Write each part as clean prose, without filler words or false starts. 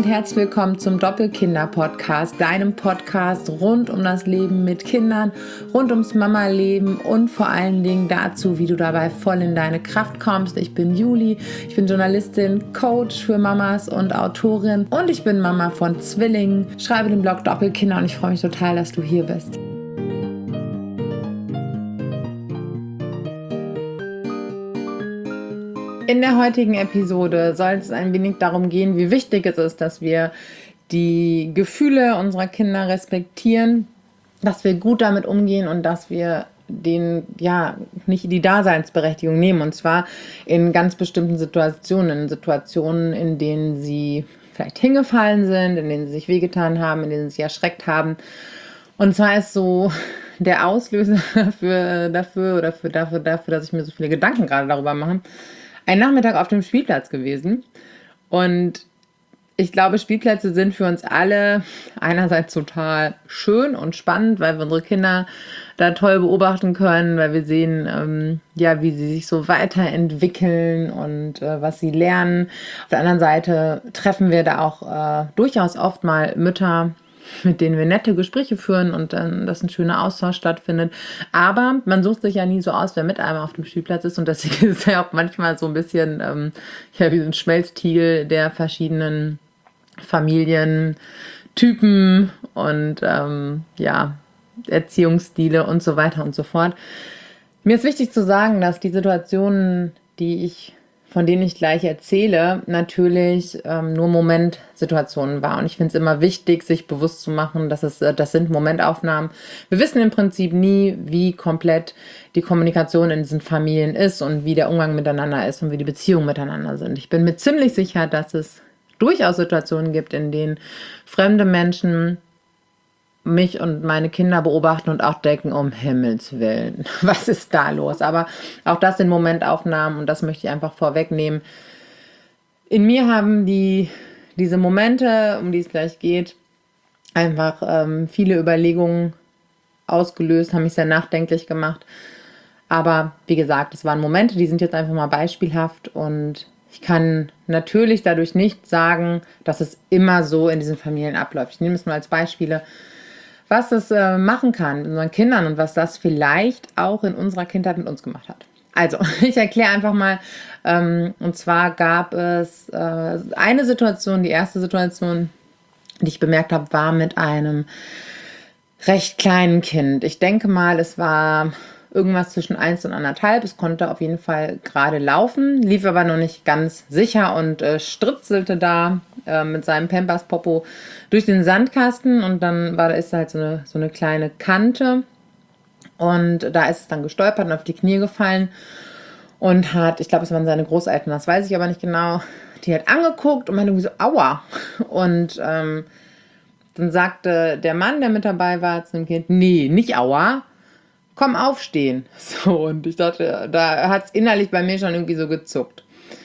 herzlich willkommen zum Doppelkinder-Podcast, deinem Podcast rund um das Leben mit Kindern, rund ums Mama-Leben und vor allen Dingen dazu, wie du dabei voll in deine Kraft kommst. Ich bin Juli, ich bin Journalistin, Coach für Mamas und Autorin und ich bin Mama von Zwillingen, schreibe den Blog Doppelkinder und ich freue mich total, dass du hier bist. In der heutigen Episode soll es ein wenig darum gehen, wie wichtig es ist, dass wir die Gefühle unserer Kinder respektieren, dass wir gut damit umgehen und dass wir denen nicht die Daseinsberechtigung nehmen. Und zwar in ganz bestimmten Situationen, in denen sie vielleicht hingefallen sind, in denen sie sich wehgetan haben, in denen sie sich erschreckt haben. Und zwar ist so der Auslöser dafür, dass ich mir so viele Gedanken gerade darüber mache, ein Nachmittag auf dem Spielplatz gewesen und ich glaube, Spielplätze sind für uns alle einerseits total schön und spannend, weil wir unsere Kinder da toll beobachten können, weil wir sehen, wie sie sich so weiterentwickeln und was sie lernen. Auf der anderen Seite treffen wir da auch durchaus oft mal Mütter, mit denen wir nette Gespräche führen und dann, dass ein schöner Austausch stattfindet. Aber man sucht sich ja nie so aus, wer mit einem auf dem Spielplatz ist und deswegen ist es ja auch manchmal so ein bisschen wie ein Schmelztiegel der verschiedenen Familientypen und Erziehungsstile und so weiter und so fort. Mir ist wichtig zu sagen, dass die Situationen, von denen ich gleich erzähle, natürlich nur Momentsituationen war. Und ich finde es immer wichtig, sich bewusst zu machen, dass das sind Momentaufnahmen. Wir wissen im Prinzip nie, wie komplett die Kommunikation in diesen Familien ist und wie der Umgang miteinander ist und wie die Beziehungen miteinander sind. Ich bin mir ziemlich sicher, dass es durchaus Situationen gibt, in denen fremde Menschen mich und meine Kinder beobachten und auch denken, um Himmels Willen, was ist da los? Aber auch das sind Momentaufnahmen und das möchte ich einfach vorwegnehmen. In mir haben diese Momente, um die es gleich geht, einfach viele Überlegungen ausgelöst, haben mich sehr nachdenklich gemacht. Aber wie gesagt, es waren Momente, die sind jetzt einfach mal beispielhaft und ich kann natürlich dadurch nicht sagen, dass es immer so in diesen Familien abläuft. Ich nehme es nur als Beispiele, was das machen kann mit unseren Kindern und was das vielleicht auch in unserer Kindheit mit uns gemacht hat. Also, ich erkläre einfach mal, und zwar gab es eine Situation, die erste Situation, die ich bemerkt habe, war mit einem recht kleinen Kind. Ich denke mal, es war irgendwas zwischen 1 und 1,5. Es konnte auf jeden Fall gerade laufen, lief aber noch nicht ganz sicher und stritzelte da mit seinem Pampers-Popo durch den Sandkasten und dann ist halt so eine kleine Kante und da ist es dann gestolpert und auf die Knie gefallen und ich glaube, es waren seine Großeltern, das weiß ich aber nicht genau, die hat angeguckt und meinte irgendwie so, aua. Und dann sagte der Mann, der mit dabei war, zu dem Kind, nee, nicht aua, komm, aufstehen. So, und ich dachte, da hat es innerlich bei mir schon irgendwie so gezuckt.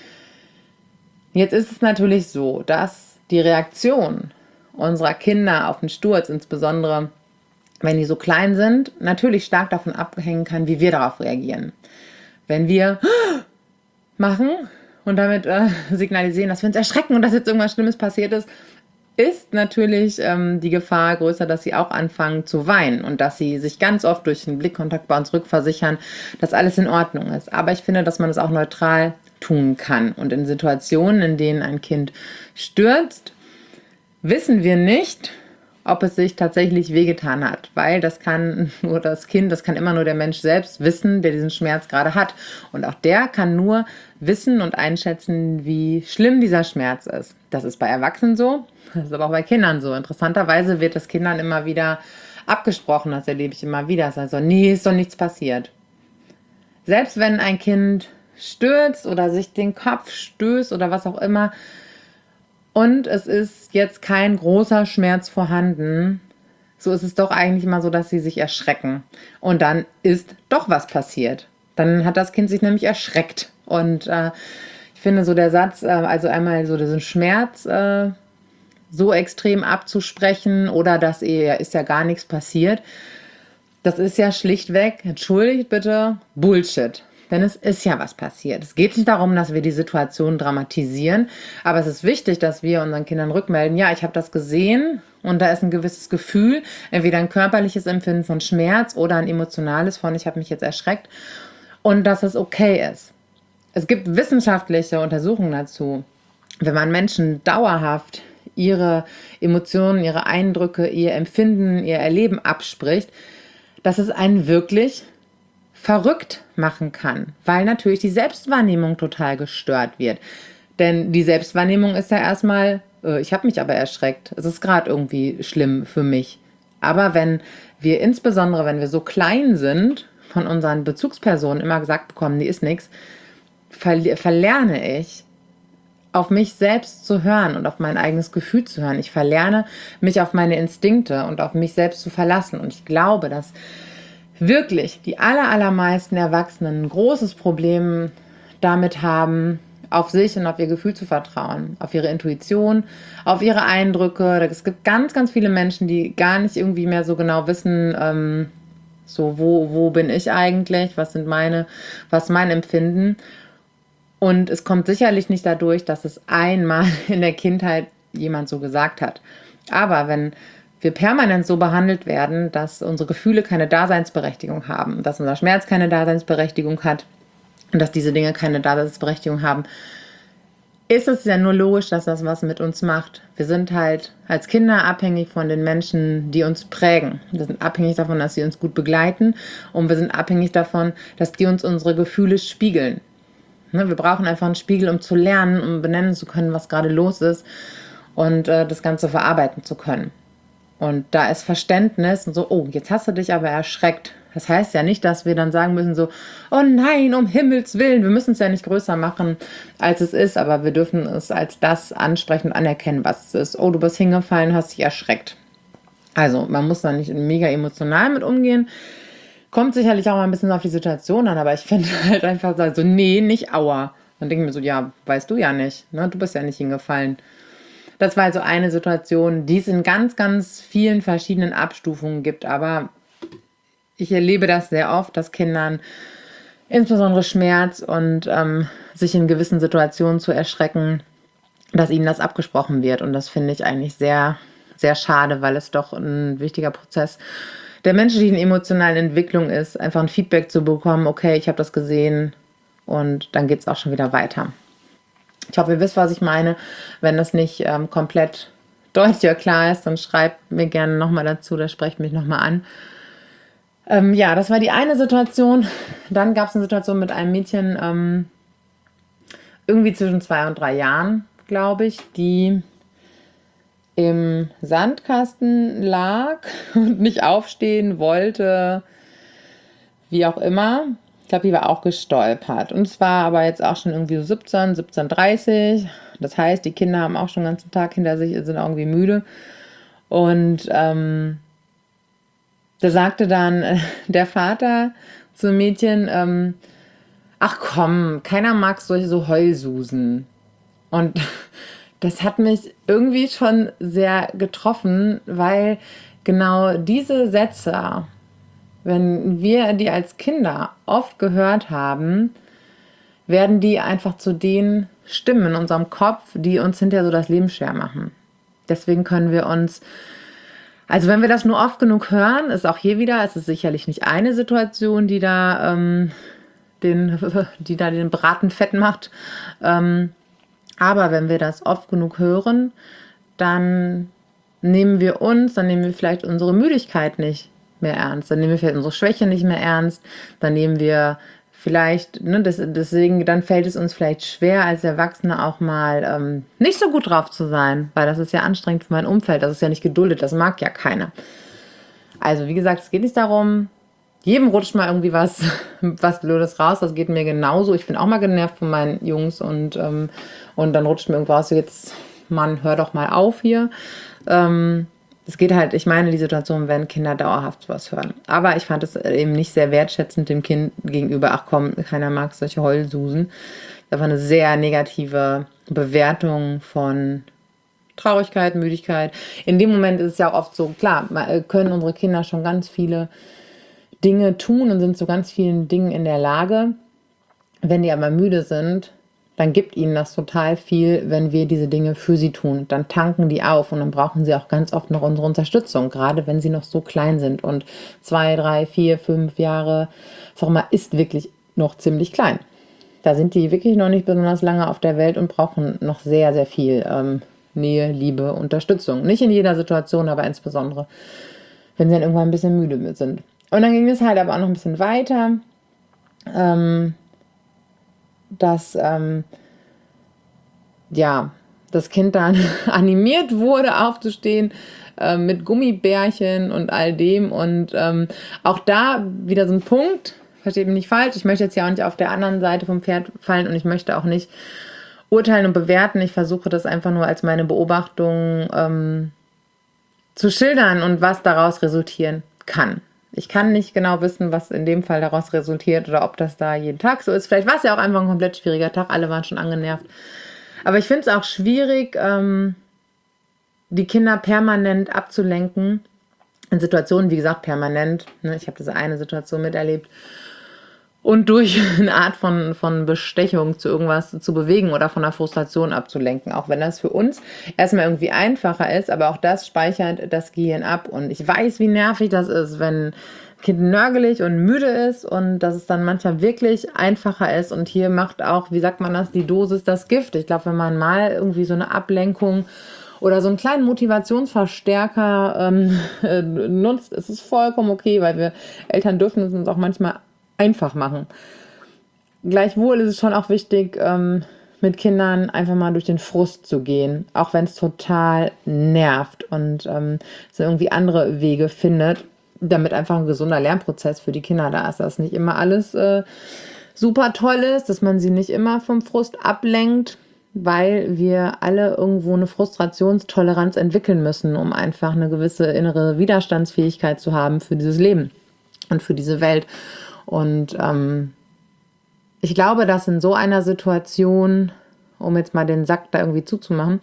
Jetzt ist es natürlich so, dass die Reaktion unserer Kinder auf den Sturz, insbesondere wenn die so klein sind, natürlich stark davon abhängen kann, wie wir darauf reagieren. Wenn wir machen und damit signalisieren, dass wir uns erschrecken und dass jetzt irgendwas Schlimmes passiert ist natürlich die Gefahr größer, dass sie auch anfangen zu weinen und dass sie sich ganz oft durch den Blickkontakt bei uns rückversichern, dass alles in Ordnung ist. Aber ich finde, dass man das auch neutral tun kann. Und in Situationen, in denen ein Kind stürzt, wissen wir nicht, ob es sich tatsächlich wehgetan hat, weil das kann nur das Kind, das kann immer nur der Mensch selbst wissen, der diesen Schmerz gerade hat. Und auch der kann nur wissen und einschätzen, wie schlimm dieser Schmerz ist. Das ist bei Erwachsenen so, das ist aber auch bei Kindern so. Interessanterweise wird das Kindern immer wieder abgesprochen, das erlebe ich immer wieder. Das heißt so, nee, ist doch nichts passiert. Selbst wenn ein Kind stürzt oder sich den Kopf stößt oder was auch immer, und es ist jetzt kein großer Schmerz vorhanden, so ist es doch eigentlich immer so, dass sie sich erschrecken. Und dann ist doch was passiert. Dann hat das Kind sich nämlich erschreckt. Und ich finde so der Satz, also einmal so diesen Schmerz so extrem abzusprechen oder dass ist ja gar nichts passiert, das ist ja schlichtweg, entschuldigt bitte, Bullshit. Denn es ist ja was passiert. Es geht nicht darum, dass wir die Situation dramatisieren, aber es ist wichtig, dass wir unseren Kindern rückmelden, ja, ich habe das gesehen und da ist ein gewisses Gefühl, entweder ein körperliches Empfinden von Schmerz oder ein emotionales von, ich habe mich jetzt erschreckt, und dass es okay ist. Es gibt wissenschaftliche Untersuchungen dazu. Wenn man Menschen dauerhaft ihre Emotionen, ihre Eindrücke, ihr Empfinden, ihr Erleben abspricht, dass es einen wirklich verrückt machen kann, weil natürlich die Selbstwahrnehmung total gestört wird. Denn die Selbstwahrnehmung ist ja erstmal, ich habe mich aber erschreckt, es ist gerade irgendwie schlimm für mich. Aber wenn wir, insbesondere wenn wir so klein sind, von unseren Bezugspersonen immer gesagt bekommen, die ist nichts, verlerne ich, auf mich selbst zu hören und auf mein eigenes Gefühl zu hören. Ich verlerne, mich auf meine Instinkte und auf mich selbst zu verlassen. Und ich glaube, dass wirklich die allermeisten Erwachsenen ein großes Problem damit haben, auf sich und auf ihr Gefühl zu vertrauen, auf ihre Intuition, auf ihre Eindrücke. Es gibt ganz viele Menschen, die gar nicht irgendwie mehr so genau wissen, so wo bin ich eigentlich, was ist mein Empfinden. Und es kommt sicherlich nicht dadurch, dass es einmal in der Kindheit jemand so gesagt hat. Aber wenn wir permanent so behandelt werden, dass unsere Gefühle keine Daseinsberechtigung haben, dass unser Schmerz keine Daseinsberechtigung hat und dass diese Dinge keine Daseinsberechtigung haben, ist es ja nur logisch, dass das was mit uns macht. Wir sind halt als Kinder abhängig von den Menschen, die uns prägen. Wir sind abhängig davon, dass sie uns gut begleiten, und wir sind abhängig davon, dass die uns unsere Gefühle spiegeln. Wir brauchen einfach einen Spiegel, um zu lernen, um benennen zu können, was gerade los ist, und das Ganze verarbeiten zu können. Und da ist Verständnis und so, oh, jetzt hast du dich aber erschreckt. Das heißt ja nicht, dass wir dann sagen müssen so, oh nein, um Himmels Willen, wir müssen es ja nicht größer machen, als es ist, aber wir dürfen es als das ansprechen und anerkennen, was es ist. Oh, du bist hingefallen, hast dich erschreckt. Also man muss da nicht mega emotional mit umgehen. Kommt sicherlich auch mal ein bisschen auf die Situation an, aber ich finde halt einfach so, nee, nicht aua. Dann denke ich mir so, ja, weißt du ja nicht, ne? Du bist ja nicht hingefallen. Das war also eine Situation, die es in ganz vielen verschiedenen Abstufungen gibt, aber ich erlebe das sehr oft, dass Kindern insbesondere Schmerz und sich in gewissen Situationen zu erschrecken, dass ihnen das abgesprochen wird. Und das finde ich eigentlich sehr schade, weil es doch ein wichtiger Prozess der menschlichen emotionalen Entwicklung ist, einfach ein Feedback zu bekommen, okay, ich habe das gesehen, und dann geht es auch schon wieder weiter. Ich hoffe, ihr wisst, was ich meine. Wenn das nicht komplett deutlich oder klar ist, dann schreibt mir gerne nochmal dazu, da sprecht mich nochmal an. Ja, das war die eine Situation. Dann gab es eine Situation mit einem Mädchen, irgendwie zwischen 2 und 3 Jahren, glaube ich, die im Sandkasten lag und nicht aufstehen wollte, wie auch immer. Ich glaube, die war auch gestolpert. Und es war aber jetzt auch schon irgendwie so 17:30. Das heißt, die Kinder haben auch schon den ganzen Tag hinter sich, sind irgendwie müde. Und da sagte dann der Vater zum Mädchen, ach komm, keiner mag solche so Heulsusen. Und das hat mich irgendwie schon sehr getroffen, weil genau diese Sätze, wenn wir die als Kinder oft gehört haben, werden die einfach zu den Stimmen in unserem Kopf, die uns hinterher so das Leben schwer machen. Deswegen können wir uns, also wenn wir das nur oft genug hören, ist auch hier wieder, es ist sicherlich nicht eine Situation, die da den Braten fett macht, aber wenn wir das oft genug hören, dann nehmen wir vielleicht unsere Müdigkeit nicht mehr ernst, dann nehmen wir vielleicht unsere Schwäche nicht mehr ernst, dann nehmen wir vielleicht, deswegen, dann fällt es uns vielleicht schwer, als Erwachsene auch mal nicht so gut drauf zu sein, weil das ist ja anstrengend für mein Umfeld, das ist ja nicht geduldet, das mag ja keiner. Also wie gesagt, es geht nicht darum, jedem rutscht mal irgendwie was Blödes raus, das geht mir genauso. Ich bin auch mal genervt von meinen Jungs, und dann rutscht mir irgendwas so, jetzt, Mann, hör doch mal auf hier. Es geht halt, ich meine die Situation, wenn Kinder dauerhaft was hören. Aber ich fand es eben nicht sehr wertschätzend dem Kind gegenüber. Ach komm, keiner mag solche Heulsusen. Das war eine sehr negative Bewertung von Traurigkeit, Müdigkeit. In dem Moment ist es ja auch oft so, klar, können unsere Kinder schon ganz viele Dinge tun und sind zu ganz vielen Dingen in der Lage. Wenn die aber müde sind, dann gibt ihnen das total viel, wenn wir diese Dinge für sie tun. Dann tanken die auf und dann brauchen sie auch ganz oft noch unsere Unterstützung, gerade wenn sie noch so klein sind. Und 2, 3, 4, 5 Jahre, was auch immer, ist wirklich noch ziemlich klein. Da sind die wirklich noch nicht besonders lange auf der Welt und brauchen noch sehr, sehr viel Nähe, Liebe, Unterstützung. Nicht in jeder Situation, aber insbesondere, wenn sie dann irgendwann ein bisschen müde mit sind. Und dann ging es halt aber auch noch ein bisschen weiter, dass das Kind dann animiert wurde, aufzustehen mit Gummibärchen und all dem. Und auch da wieder so ein Punkt, versteht mich nicht falsch, ich möchte jetzt ja auch nicht auf der anderen Seite vom Pferd fallen und ich möchte auch nicht urteilen und bewerten. Ich versuche das einfach nur als meine Beobachtung zu schildern und was daraus resultieren kann. Ich kann nicht genau wissen, was in dem Fall daraus resultiert oder ob das da jeden Tag so ist. Vielleicht war es ja auch einfach ein komplett schwieriger Tag, alle waren schon angenervt. Aber ich finde es auch schwierig, die Kinder permanent abzulenken. In Situationen, wie gesagt, permanent. Ne? Ich habe diese eine Situation miterlebt. Und durch eine Art von Bestechung zu irgendwas zu bewegen oder von einer Frustration abzulenken. Auch wenn das für uns erstmal irgendwie einfacher ist, aber auch das speichert das Gehirn ab. Und ich weiß, wie nervig das ist, wenn ein Kind nörgelig und müde ist und dass es dann manchmal wirklich einfacher ist. Und hier macht auch, wie sagt man das, die Dosis das Gift. Ich glaube, wenn man mal irgendwie so eine Ablenkung oder so einen kleinen Motivationsverstärker nutzt, ist es vollkommen okay, weil wir Eltern dürfen es uns auch manchmal einfach machen. Gleichwohl ist es schon auch wichtig, mit Kindern einfach mal durch den Frust zu gehen, auch wenn es total nervt und es irgendwie andere Wege findet, damit einfach ein gesunder Lernprozess für die Kinder da ist, dass nicht immer alles super toll ist, dass man sie nicht immer vom Frust ablenkt, weil wir alle irgendwo eine Frustrationstoleranz entwickeln müssen, um einfach eine gewisse innere Widerstandsfähigkeit zu haben für dieses Leben und für diese Welt. Und ich glaube, dass in so einer Situation, um jetzt mal den Sack da irgendwie zuzumachen,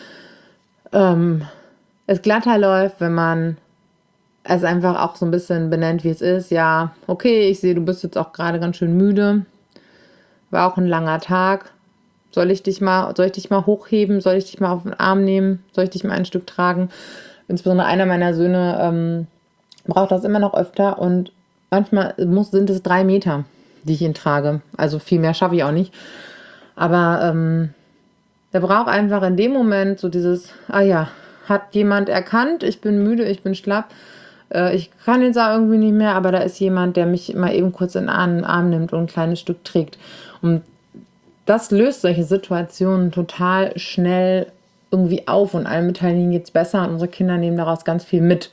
es glatter läuft, wenn man es einfach auch so ein bisschen benennt, wie es ist. Ja, okay, ich sehe, du bist jetzt auch gerade ganz schön müde. War auch ein langer Tag. Soll ich dich mal hochheben? Soll ich dich mal auf den Arm nehmen? Soll ich dich mal ein Stück tragen? Insbesondere einer meiner Söhne braucht das immer noch öfter und manchmal sind es 3 Meter, die ich ihn trage. Also viel mehr schaffe ich auch nicht. Aber der braucht einfach in dem Moment so dieses, hat jemand erkannt, ich bin müde, ich bin schlapp, ich kann jetzt auch irgendwie nicht mehr, aber da ist jemand, der mich mal eben kurz in den Arm nimmt und ein kleines Stück trägt. Und das löst solche Situationen total schnell irgendwie auf und allen Beteiligten geht es besser und unsere Kinder nehmen daraus ganz viel mit.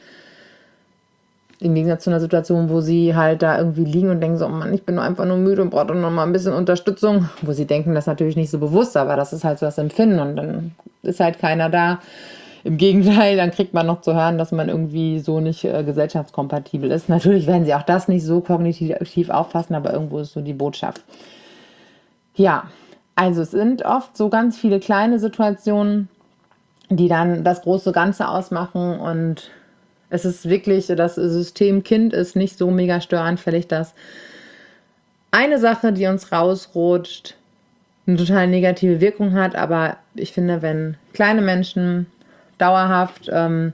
Im Gegensatz zu einer Situation, wo sie halt da irgendwie liegen und denken so, oh Mann, ich bin nur einfach nur müde und brauche noch mal ein bisschen Unterstützung. Wo sie denken, das natürlich nicht so bewusst, aber das ist halt so das Empfinden und dann ist halt keiner da. Im Gegenteil, dann kriegt man noch zu hören, dass man irgendwie so nicht gesellschaftskompatibel ist. Natürlich werden sie auch das nicht so kognitiv auffassen, aber irgendwo ist so die Botschaft. Ja, also es sind oft so ganz viele kleine Situationen, die dann das große Ganze ausmachen und es ist wirklich, das System Kind ist nicht so mega störanfällig, dass eine Sache, die uns rausrutscht, eine total negative Wirkung hat. Aber ich finde, wenn kleine Menschen dauerhaft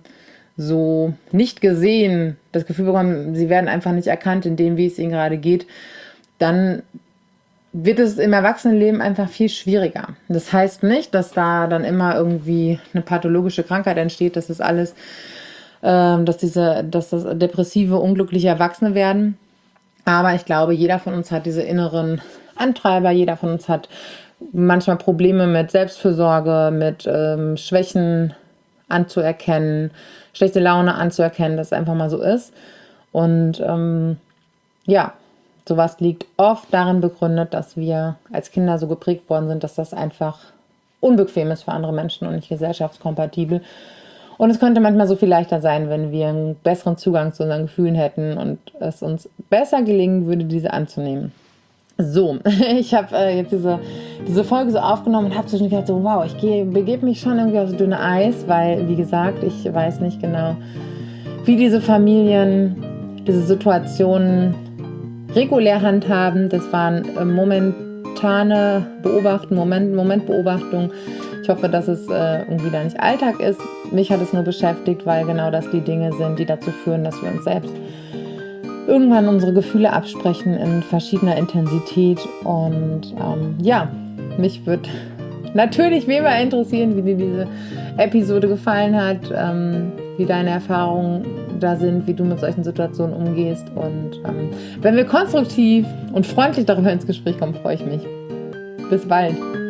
so nicht gesehen, das Gefühl bekommen, sie werden einfach nicht erkannt in dem, wie es ihnen gerade geht, dann wird es im Erwachsenenleben einfach viel schwieriger. Das heißt nicht, dass da dann immer irgendwie eine pathologische Krankheit entsteht, dass das alles dass das depressive, unglückliche Erwachsene werden. Aber ich glaube, jeder von uns hat diese inneren Antreiber, jeder von uns hat manchmal Probleme mit Selbstfürsorge, mit Schwächen anzuerkennen, schlechte Laune anzuerkennen, dass es einfach mal so ist. Und sowas liegt oft darin begründet, dass wir als Kinder so geprägt worden sind, dass das einfach unbequem ist für andere Menschen und nicht gesellschaftskompatibel. Und es könnte manchmal so viel leichter sein, wenn wir einen besseren Zugang zu unseren Gefühlen hätten und es uns besser gelingen würde, diese anzunehmen. So, ich habe jetzt diese Folge so aufgenommen und habe zwischendurch gedacht, so, wow, ich begebe mich schon irgendwie aufs dünne Eis, weil, wie gesagt, ich weiß nicht genau, wie diese Familien diese Situationen regulär handhaben. Das waren spontane Beobachten, Momentbeobachtung. Ich hoffe, dass es irgendwie da nicht Alltag ist. Mich hat es nur beschäftigt, weil genau das die Dinge sind, die dazu führen, dass wir uns selbst irgendwann unsere Gefühle absprechen in verschiedener Intensität. Und mich würde natürlich wie immer interessieren, wie dir diese Episode gefallen hat, wie deine Erfahrungen da sind, wie du mit solchen Situationen umgehst. Und wenn wir konstruktiv und freundlich darüber ins Gespräch kommen, freue ich mich. Bis bald.